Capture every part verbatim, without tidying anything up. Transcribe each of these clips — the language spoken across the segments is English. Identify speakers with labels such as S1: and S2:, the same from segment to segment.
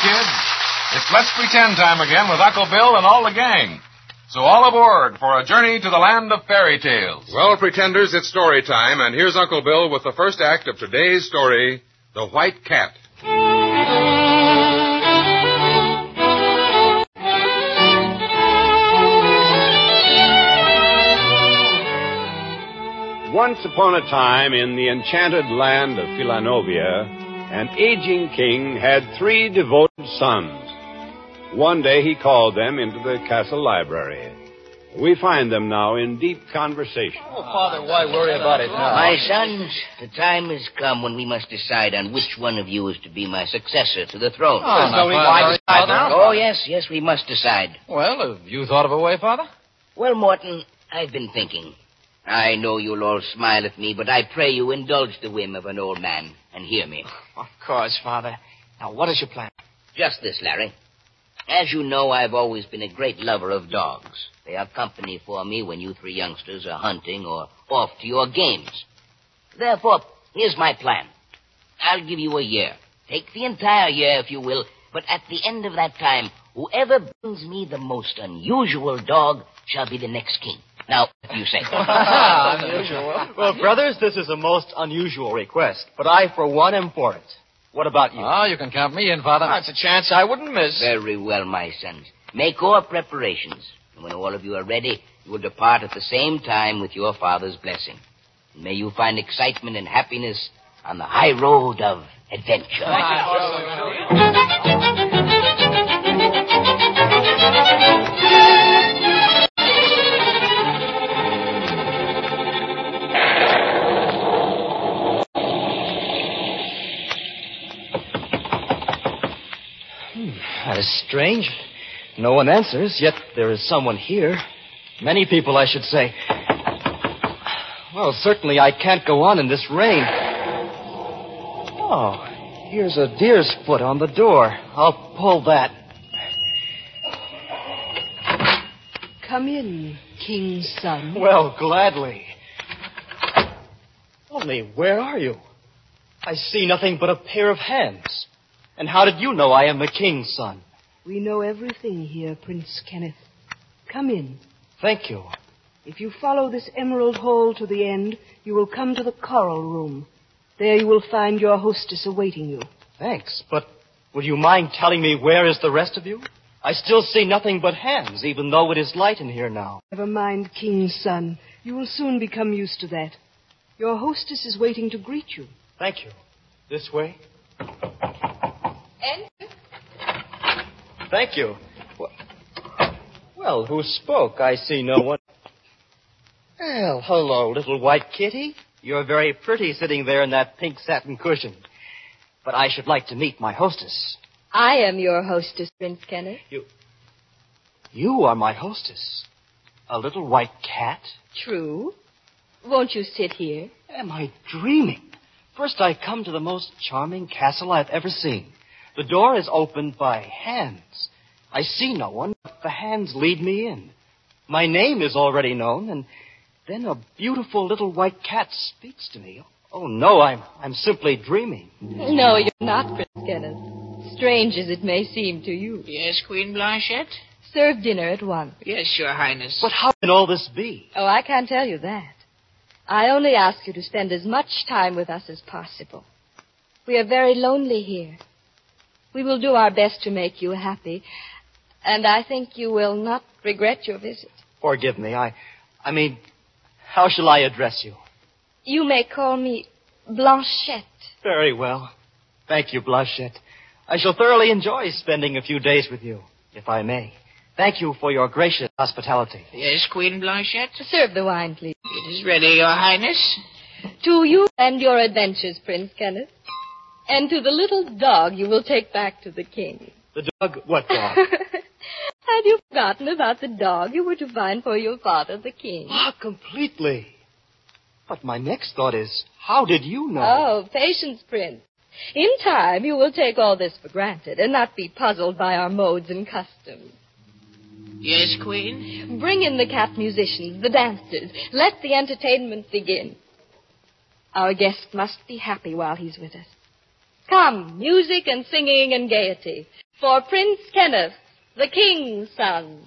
S1: kids. It's Let's Pretend time again with Uncle Bill and all the gang. So all aboard for a journey to the land of fairy tales.
S2: Well, pretenders, it's story time, and here's Uncle Bill with the first act of today's story, The White Cat.
S3: Once upon a time, in the enchanted land of Philanovia, an aging king had three devoted sons. One day he called them into the castle library. We find them now in deep conversation.
S4: Oh, Father, why worry about it now?
S5: My sons, the time has come when we must decide on which one of you is to be my successor to the throne.
S4: Oh, no, we why decide now?
S5: Oh, yes, yes, we must decide.
S4: Well, have you thought of a way, Father?
S5: Well, Morton, I've been thinking. I know you'll all smile at me, but I pray you indulge the whim of an old man and hear me.
S4: Of course, Father. Now, what is your plan?
S5: Just this, Larry. As you know, I've always been a great lover of dogs. They are company for me when you three youngsters are hunting or off to your games. Therefore, here's my plan. I'll give you a year. Take the entire year, if you will, but at the end of that time, whoever brings me the most unusual dog shall be the next king. Now, what do you say?
S4: Unusual.
S6: Well, brothers, this is a most unusual request, but I, for one, am for it. What about you?
S4: Oh, you can count me in, Father. That's a chance I wouldn't miss.
S5: Very well, my sons. Make all preparations. And when all of you are ready, you will depart at the same time with your father's blessing. And may you find excitement and happiness on the high road of adventure.
S6: That is strange. No one answers, yet there is someone here. Many people, I should say. Well, certainly I can't go on in this rain. Oh, here's a deer's foot on the door. I'll pull that.
S7: Come in, King's son.
S6: Well, gladly. Only, where are you? I see nothing but a pair of hands. And how did you know I am the king's son?
S7: We know everything here, Prince Kenneth. Come in.
S6: Thank you.
S7: If you follow this emerald hall to the end, you will come to the coral room. There you will find your hostess awaiting you.
S6: Thanks, but would you mind telling me where is the rest of you? I still see nothing but hands, even though it is light in here now.
S7: Never mind, King's son. You will soon become used to that. Your hostess is waiting to greet you.
S6: Thank you. This way?
S7: Enter.
S6: Thank you. Well, who spoke? I see no one. Well, hello, little white kitty. You're very pretty sitting there in that pink satin cushion. But I should like to meet my hostess.
S8: I am your hostess, Prince Kenneth.
S6: You... You are my hostess. A little white cat?
S8: True. Won't you sit here?
S6: Am I dreaming? First, I come to the most charming castle I've ever seen. The door is opened by hands. I see no one, but the hands lead me in. My name is already known, and then a beautiful little white cat speaks to me. Oh, no, I'm I'm simply dreaming.
S8: No, you're not, Prince Kenneth. Strange as it may seem to you.
S9: Yes, Queen Blanchette?
S8: Serve dinner at once.
S9: Yes, Your Highness.
S6: But how can all this be?
S8: Oh, I can't tell you that. I only ask you to spend as much time with us as possible. We are very lonely here. We will do our best to make you happy, and I think you will not regret your visit.
S6: Forgive me. I, I mean, how shall I address you?
S8: You may call me Blanchette.
S6: Very well. Thank you, Blanchette. I shall thoroughly enjoy spending a few days with you, if I may. Thank you for your gracious hospitality.
S9: Yes, Queen Blanchette?
S8: Serve the wine, please.
S9: It is ready, Your Highness.
S8: To you and your adventures, Prince Kenneth. And to the little dog you will take back to the king.
S6: The dog? What dog?
S8: Had you forgotten about the dog you were to find for your father, the king?
S6: Ah, completely. But my next thought is, how did you know?
S8: Oh, patience, Prince. In time, you will take all this for granted and not be puzzled by our modes and customs.
S9: Yes, Queen?
S8: Bring in the cat musicians, the dancers. Let the entertainment begin. Our guest must be happy while he's with us. Come, music and singing and gaiety. For Prince Kenneth, the king's son.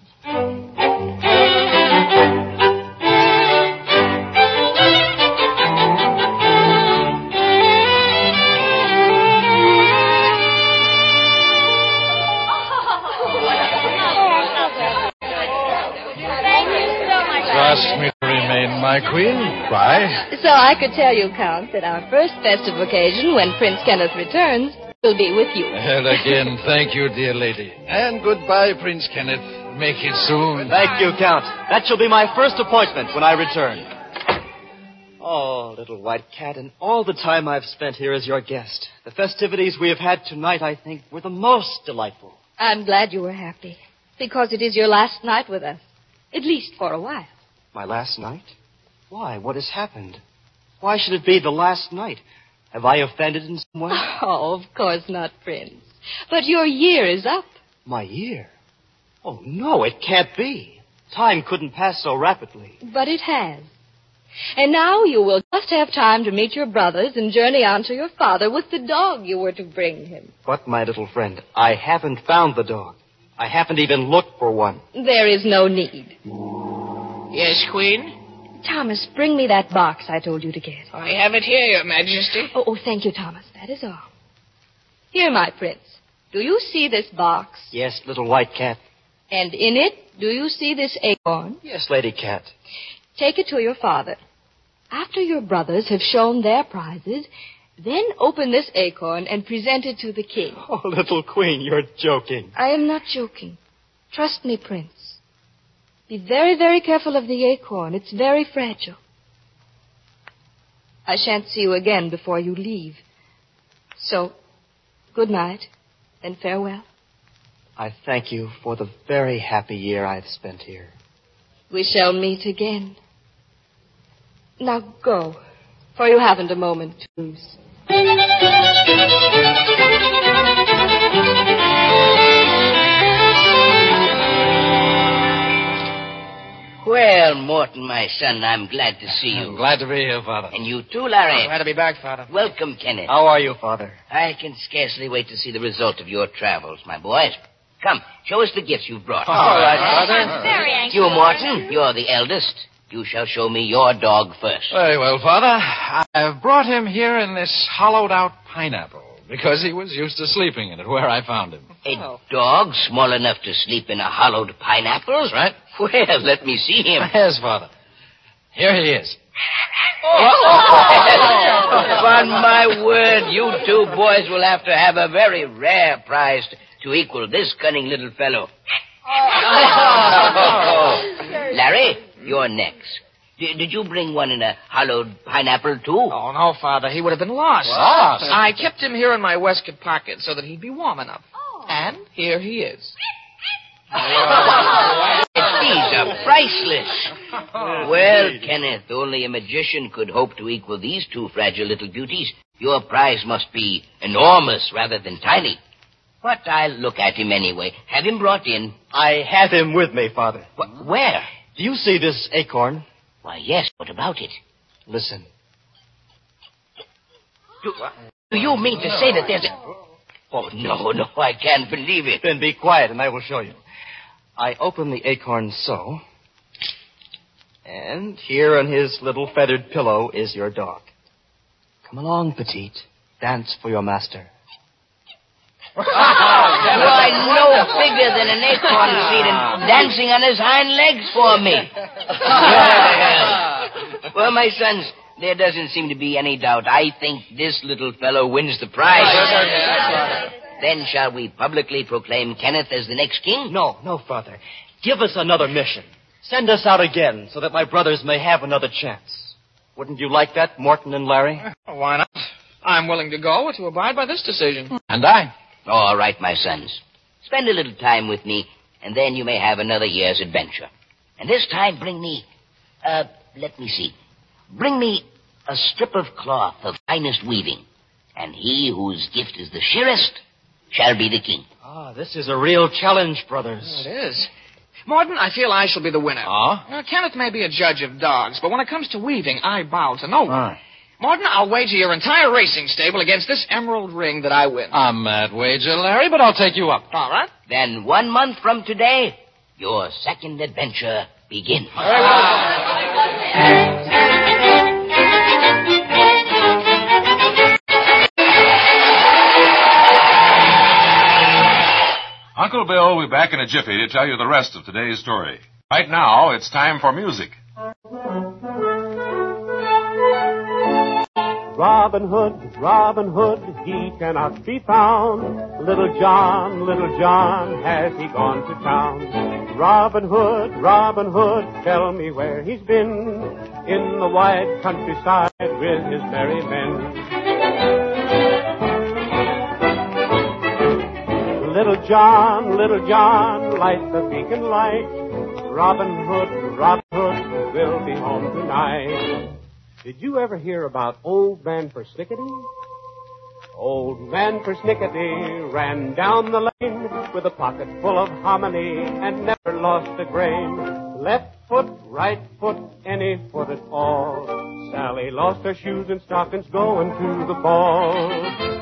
S4: Trust me to remain my queen. Why?
S8: So I could tell you, Count, that our first festive occasion when Prince Kenneth returns will be with you.
S4: And again, thank you, dear lady. And goodbye, Prince Kenneth. Make it soon.
S6: Thank you, Count. That shall be my first appointment when I return. Oh, little white cat, and all the time I've spent here as your guest. The festivities we have had tonight, I think, were the most delightful.
S8: I'm glad you were happy, because it is your last night with us, at least for a while.
S6: My last night? Why? What has happened? Why should it be the last night? Have I offended in some way?
S8: Oh, of course not, Prince. But your year is up.
S6: My year? Oh, no, it can't be. Time couldn't pass so rapidly.
S8: But it has. And now you will just have time to meet your brothers and journey on to your father with the dog you were to bring him.
S6: But, my little friend, I haven't found the dog. I haven't even looked for one.
S8: There is no need.
S9: Yes, Queen?
S8: Thomas, bring me that box I told you to get.
S9: I have it here, Your Majesty.
S8: Oh, oh, thank you, Thomas. That is all. Here, my prince. Do you see this box?
S6: Yes, little white cat.
S8: And in it, do you see this acorn?
S6: Yes, lady cat.
S8: Take it to your father. After your brothers have shown their prizes, then open this acorn and present it to the king.
S6: Oh, little queen, you're joking.
S8: I am not joking. Trust me, Prince. Be very, very careful of the acorn. It's very fragile. I shan't see you again before you leave. So, good night and farewell.
S6: I thank you for the very happy year I've spent here.
S8: We shall meet again. Now go, for you haven't a moment to lose.
S5: Well, Morton, my son, I'm glad to see you.
S4: I'm glad to be here, Father.
S5: And you too, Larry.
S4: Glad to be back, Father.
S5: Welcome, Kenneth.
S6: How are you, Father?
S5: I can scarcely wait to see the result of your travels, my boys. Come, show us the gifts you've brought.
S6: All right, Father.
S10: I'm very anxious.
S5: You, Morton, you're the eldest. You shall show me your dog first.
S4: Very well, Father. I've brought him here in this hollowed-out pineapple because he was used to sleeping in it where I found him.
S5: A dog small enough to sleep in a hollowed pineapple?
S4: That's right.
S5: Well, let me see him.
S4: Yes, Father. Here he is.
S5: Upon my word, you two boys will have to have a very rare prize to equal this cunning little fellow. Larry, you're next. D- did you bring one in a hollowed pineapple, too?
S4: Oh, no, Father. He would have been lost.
S10: Lost?
S4: I kept him here in my waistcoat pocket so that he'd be warm enough.
S10: Oh.
S4: And here he is.
S5: These are priceless. Well, Kenneth, only a magician could hope to equal these two fragile little beauties. Your prize must be enormous rather than tiny. But I'll look at him anyway. Have him brought in.
S6: I have him with me, Father.
S5: Wh- where?
S6: Do you see this acorn?
S5: Why, yes. What about it?
S6: Listen.
S5: Do, do you mean to say that there's a... Oh, no, no, I can't believe it.
S6: Then be quiet and I will show you. I open the acorn so. And here on his little feathered pillow is your dog. Come along, Petite. Dance for your master.
S5: Why, no bigger than an acorn seed and dancing on his hind legs for me. Well, my sons, there doesn't seem to be any doubt. I think this little fellow wins the prize. Then shall we publicly proclaim Kenneth as the next king?
S6: No, no, Father. Give us another mission. Send us out again so that my brothers may have another chance. Wouldn't you like that, Morton and Larry?
S4: Why not? I'm willing to go to abide by this decision. And I.
S5: All right, my sons. Spend a little time with me, and then you may have another year's adventure. And this time bring me, uh, let me see. Bring me a strip of cloth of finest weaving. And he whose gift is the sheerest shall be the king.
S6: Ah, this is a real challenge, brothers.
S4: It is. Morton, I feel I shall be the winner.
S6: Ah?
S4: Uh, Kenneth may be a judge of dogs, but when it comes to weaving, I bow to no one.
S6: Ah.
S9: Morton, I'll wager your entire racing stable against this emerald ring that I win.
S4: A mad wager, Larry, but I'll take you up.
S9: All right.
S5: Then one month from today, your second adventure begins.
S1: Uncle Bill will be back in a jiffy to tell you the rest of today's story. Right now, it's time for music.
S10: Robin Hood, Robin Hood, he cannot be found. Little John, Little John, has he gone to town? Robin Hood, Robin Hood, tell me where he's been. In the wide countryside with his merry men. Little John, Little John, light the beacon light. Robin Hood, Robin Hood, will be home tonight. Did you ever hear about Old Man Persnickety? Old Man Persnickety ran down the lane with a pocket full of hominy and never lost a grain. Left foot, right foot, any foot at all. Sally lost her shoes and stockings going to the ball.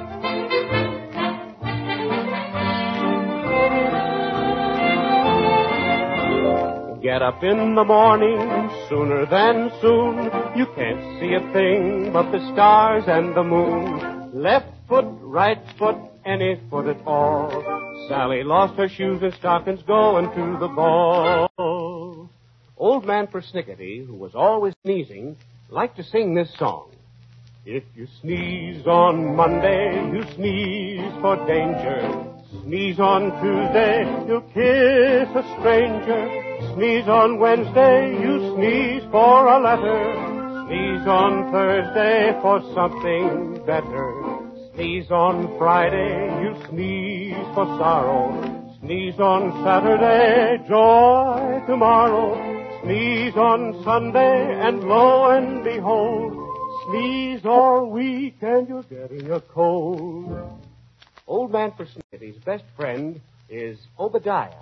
S10: Get up in the morning, sooner than soon. You can't see a thing but the stars and the moon. Left foot, right foot, any foot at all. Sally lost her shoes and stockings going to the ball. Old Man Persnickety, who was always sneezing, liked to sing this song. If you sneeze on Monday, you sneeze for danger. Sneeze on Tuesday, you'll kiss a stranger. Sneeze on Wednesday, you sneeze for a letter. Sneeze on Thursday for something better. Sneeze on Friday, you sneeze for sorrow. Sneeze on Saturday, joy tomorrow. Sneeze on Sunday, and lo and behold, sneeze all week and you're getting a cold. Old Man Persnickety's best friend is Obadiah.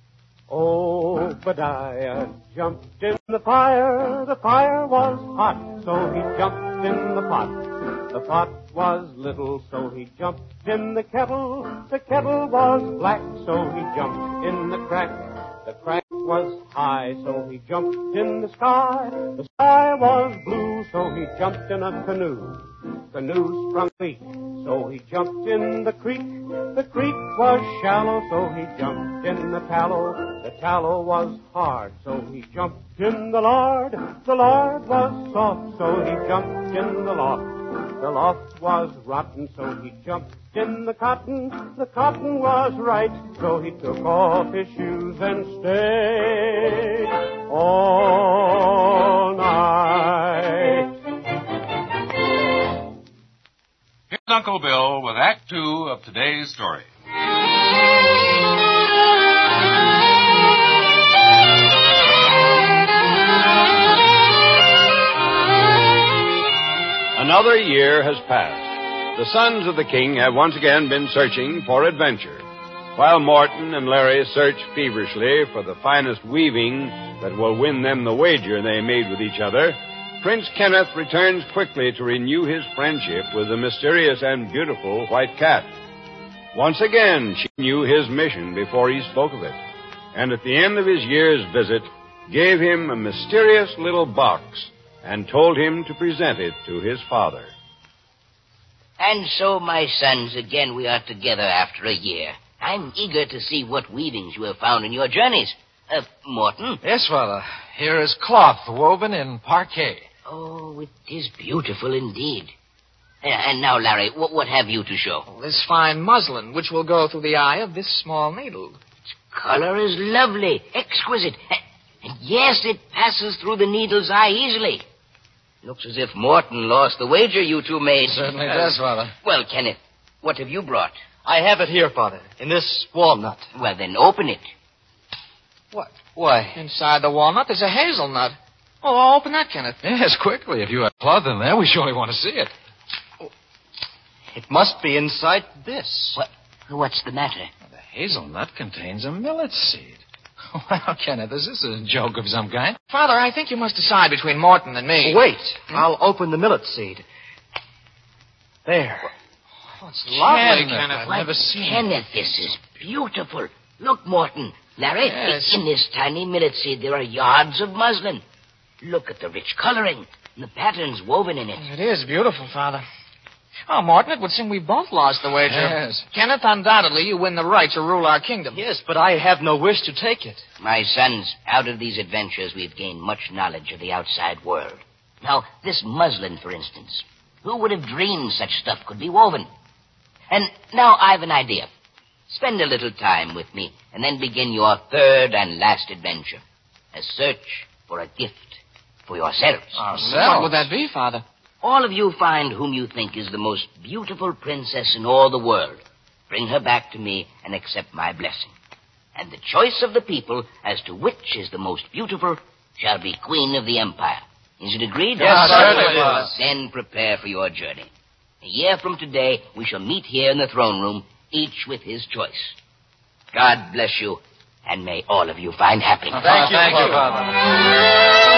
S10: Obadiah jumped in the fire. The fire was hot, so he jumped in the pot. The pot was little, so he jumped in the kettle. The kettle was black, so he jumped in the crack. The crack was high, so he jumped in the sky. The sky was blue, so he jumped in a canoe. Canoe sprung leak, so he jumped in the creek. The creek was shallow, so he jumped in the tallow. The tallow was hard, so he jumped in the lard. The lard was soft, so he jumped in the loft. The loft was rotten, so he jumped in the cotton. The cotton was right, so he took off his shoes and stayed all night.
S1: Here's Uncle Bill with Act Two of today's story.
S3: Another year has passed. The sons of the king have once again been searching for adventure. While Morton and Larry search feverishly for the finest weaving that will win them the wager they made with each other, Prince Kenneth returns quickly to renew his friendship with the mysterious and beautiful White Cat. Once again, she knew his mission before he spoke of it, and at the end of his year's visit, gave him a mysterious little box and told him to present it to his father.
S5: And so, my sons, again we are together after a year. I'm eager to see what weavings you have found in your journeys. Uh, Morton?
S4: Yes, Father. Here is cloth woven in parquet.
S5: Oh, it is beautiful indeed. Uh, and now, Larry, what, what have you to show?
S9: This fine muslin, which will go through the eye of this small needle.
S5: Its color is lovely, exquisite. Uh, and yes, it passes through the needle's eye easily. Looks as if Morton lost the wager you two made.
S4: Certainly does, Father.
S5: Well, Kenneth, what have you brought?
S6: I have it here, Father, in this walnut.
S5: Well, then open it.
S6: What? Why?
S9: Inside the walnut, there's a hazelnut. Oh, open that, Kenneth.
S4: Yes, quickly. If you have cloth in there, we surely want to see it.
S6: It must be inside this.
S5: What? What's the matter?
S4: The hazelnut contains a millet seed. Well, Kenneth, is this a joke of some kind?
S9: Father, I think you must decide between Morton and me.
S6: Wait. I'll open the millet seed. There.
S9: Oh, it's lovely,
S4: Kenneth,
S9: Kenneth.
S4: I've
S5: Why,
S4: never seen it.
S5: Kenneth, this is beautiful. Look, Morton. Larry,
S9: Yes.
S5: in this tiny millet seed, there are yards of muslin. Look at the rich coloring and the patterns woven in it.
S9: It is beautiful, Father. Oh, Morton, it would seem we both lost the wager.
S4: Yes.
S9: Kenneth, undoubtedly you win the right to rule our kingdom.
S6: Yes, but I have no wish to take it.
S5: My sons, out of these adventures, we've gained much knowledge of the outside world. Now, this muslin, for instance. Who would have dreamed such stuff could be woven? And now I've an idea. Spend a little time with me, and then begin your third and last adventure. A search for a gift for yourselves.
S9: What would that be, Father?
S5: All of you find whom you think is the most beautiful princess in all the world. Bring her back to me and accept my blessing. And the choice of the people as to which is the most beautiful shall be queen of the empire. Is it agreed?
S6: Yes, certainly, Father.
S5: Then prepare for your journey. A year from today, we shall meet here in the throne room, each with his choice. God bless you, and may all of you find happiness.
S6: Thank you,
S4: Thank you, Father.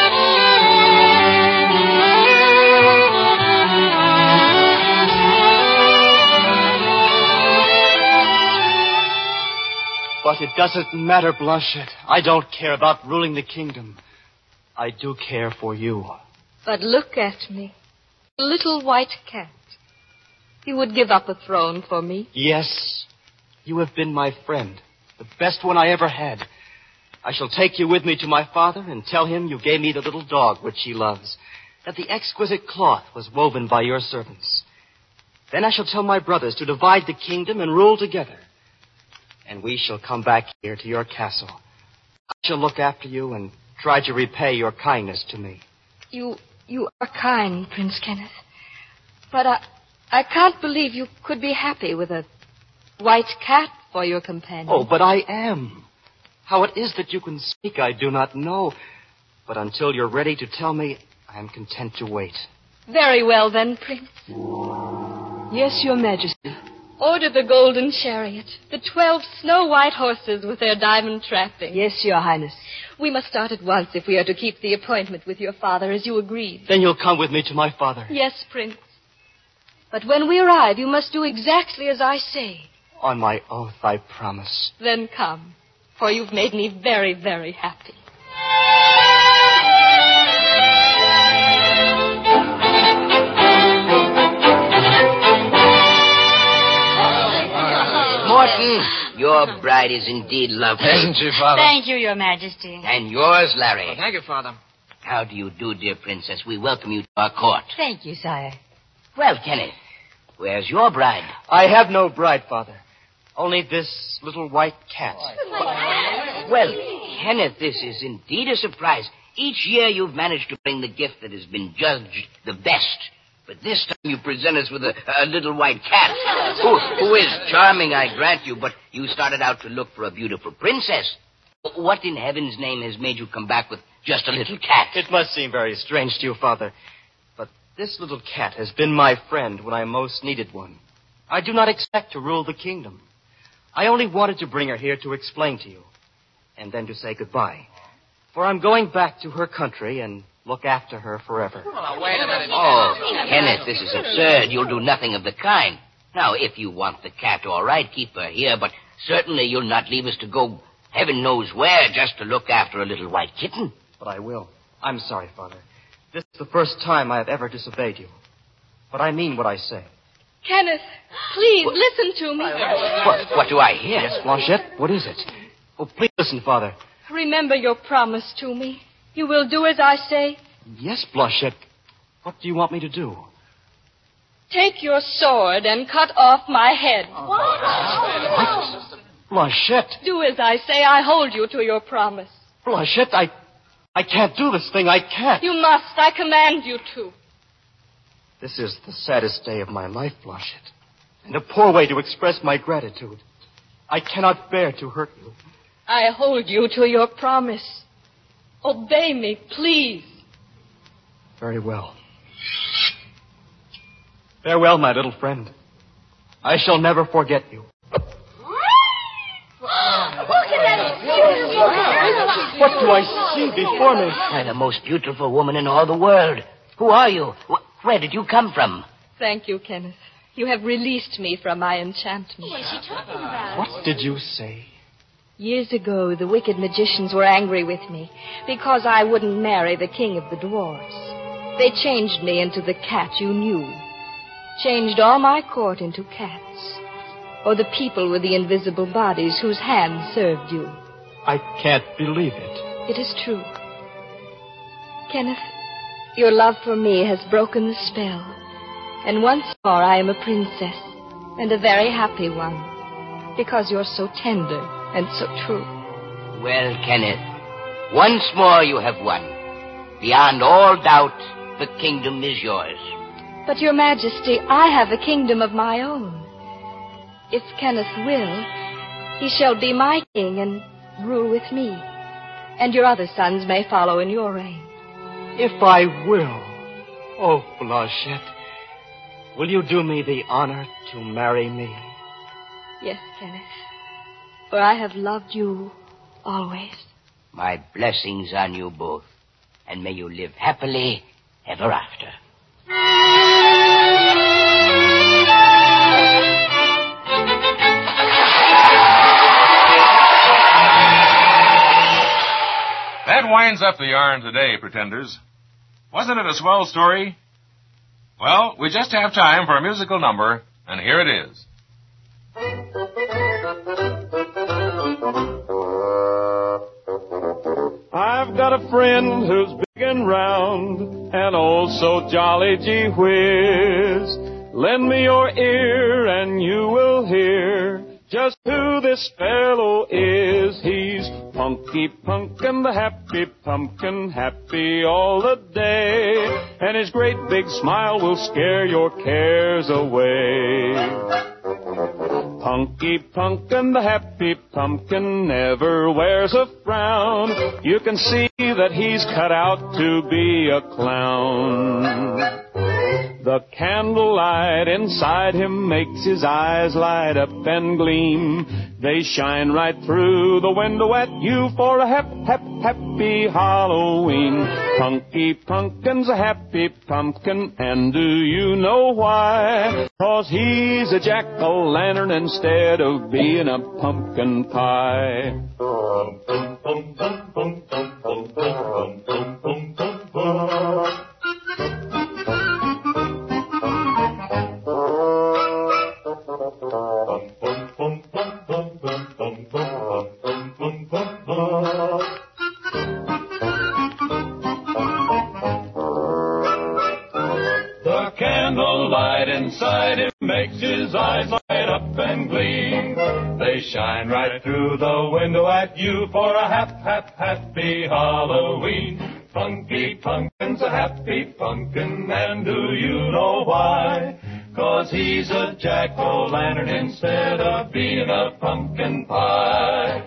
S6: But it doesn't matter, Blanchette. I don't care about ruling the kingdom. I do care for you.
S8: But look at me. A little white cat. You would give up a throne for me?
S6: Yes, you have been my friend, the best one I ever had. I shall take you with me to my father and tell him you gave me the little dog which he loves, that the exquisite cloth was woven by your servants. Then I shall tell my brothers to divide the kingdom and rule together. And we shall come back here to your castle. I shall look after you and try to repay your kindness to me.
S8: You you are kind, Prince Kenneth. But I, I can't believe you could be happy with a white cat for your companion.
S6: Oh, but I am. How it is that you can speak, I do not know. But until you're ready to tell me, I am content to wait.
S8: Very well, then, Prince.
S7: Yes, Your Majesty.
S8: Order the golden chariot, the twelve snow-white horses with their diamond trappings.
S7: Yes, Your Highness.
S8: We must start at once if we are to keep the appointment with your father as you agreed.
S6: Then you'll come with me to my father.
S8: Yes, Prince. But when we arrive, you must do exactly as I say.
S6: On my oath, I promise.
S8: Then come, for you've made me very, very happy.
S5: Morton, your bride is indeed lovely.
S4: Isn't she, Father?
S11: Thank you, Your Majesty.
S5: And yours, Larry.
S9: Oh, thank you, Father.
S5: How do you do, dear princess? We welcome you to our court.
S11: Thank you, sire.
S5: Well, Kenneth, where's your bride?
S6: I have no bride, Father. Only this little white cat.
S5: Well, Kenneth, this is indeed a surprise. Each year you've managed to bring the gift that has been judged the best. But this time you present us with a, a little white cat, who, who is charming, I grant you, but you started out to look for a beautiful princess. What in heaven's name has made you come back with just a little cat?
S6: It must seem very strange to you, Father. But this little cat has been my friend when I most needed one. I do not expect to rule the kingdom. I only wanted to bring her here to explain to you, and then to say goodbye. For I'm going back to her country and look after her forever.
S9: Oh, wait a minute.
S5: Oh, Kenneth, this is absurd. You'll do nothing of the kind. Now, if you want the cat, all right, keep her here, but certainly you'll not leave us to go heaven knows where just to look after a little white kitten.
S6: But I will. I'm sorry, Father. This is the first time I have ever disobeyed you. But I mean what I say.
S8: Kenneth, please, listen to me.
S5: What, what do I hear?
S6: Yes, Blanchette, what is it? Oh, please listen, Father.
S8: Remember your promise to me. You will do as I say.
S6: Yes, Blanchette. What do you want me to do?
S8: Take your sword and cut off my head.
S6: What? Blanchette.
S8: Do as I say. I hold you to your promise.
S6: Blanchette, I... I can't do this thing. I can't.
S8: You must. I command you to.
S6: This is the saddest day of my life, Blanchette. And a poor way to express my gratitude. I cannot bear to hurt you.
S8: I hold you to your promise. Obey me, please.
S6: Very well. Farewell, my little friend. I shall never forget you. What do I see before me?
S5: Why, the most beautiful woman in all the world. Who are you? Wh- Where did you come from?
S8: Thank you, Kenneth. You have released me from my enchantment.
S11: What is she talking about?
S6: What did you say?
S8: Years ago, the wicked magicians were angry with me because I wouldn't marry the king of the dwarfs. They changed me into the cat you knew. Changed all my court into cats. Or the people with the invisible bodies whose hands served you.
S6: I can't believe it.
S8: It is true. Kenneth, your love for me has broken the spell. And once more I am a princess, and a very happy one, because you're so tender and so true.
S5: Well, Kenneth, once more you have won. Beyond all doubt, the kingdom is yours.
S8: But, Your Majesty, I have a kingdom of my own. If Kenneth will, he shall be my king and rule with me, and your other sons may follow in your reign.
S6: If I will. Oh, Blanchette. Will you do me the honor to marry me?
S8: Yes, Kenneth. For I have loved you always.
S5: My blessings on you both. And may you live happily ever after.
S1: That winds up the yarn today, Pretenders. Wasn't it a swell story? Well, we just have time for a musical number, and here it is.
S10: I've got a friend who's big and round, and oh so jolly, gee whiz. Lend me your ear and you will hear just who this fellow is. He's Punky Punkin, the happy pumpkin, happy all the day. And his great big smile will scare your cares away. Punky Punkin, the happy pumpkin, never wears a frown. You can see that he's cut out to be a clown. The candlelight inside him makes his eyes light up and gleam. They shine right through the window at you for a hap, hap, happy Halloween. Punky Punkin's a happy pumpkin, and do you know why? 'Cause he's a jack-o'-lantern instead of being a pumpkin pie. The candlelight inside him makes his eyes light up and gleam. They shine right through the window at you for a hap, hap, happy Halloween. Punky Punkin's a happy pumpkin, and do you know why? 'Cause he's a jack-o'-lantern instead of being a pumpkin pie.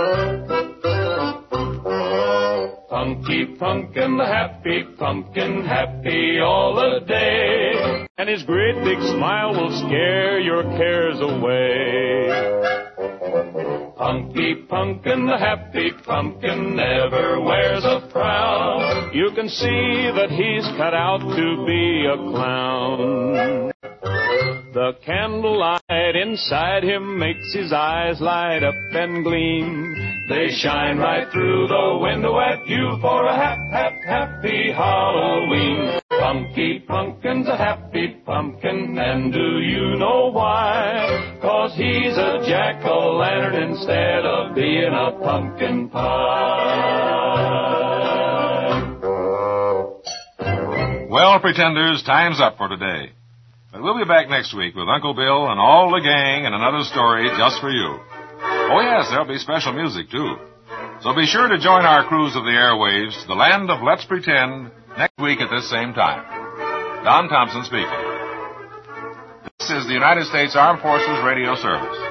S10: Punky Punkin, the happy pumpkin, happy all the day. And his great big smile will scare your cares away. Punky Punkin, the happy pumpkin, never wears a frown. You can see that he's cut out to be a clown. The candlelight inside him makes his eyes light up and gleam. They shine right through the window at you for a hap, hap, happy Halloween. Punky Punkin's a happy pumpkin, and do you know why? 'Cause he's a jack-o'-lantern instead of being a pumpkin pie.
S1: Well, Pretenders, time's up for today. But we'll be back next week with Uncle Bill and all the gang and another story just for you. Oh, yes, there'll be special music, too. So be sure to join our cruise of the airwaves to the land of Let's Pretend next week at this same time. Don Thompson speaking. This is the United States Armed Forces Radio Service.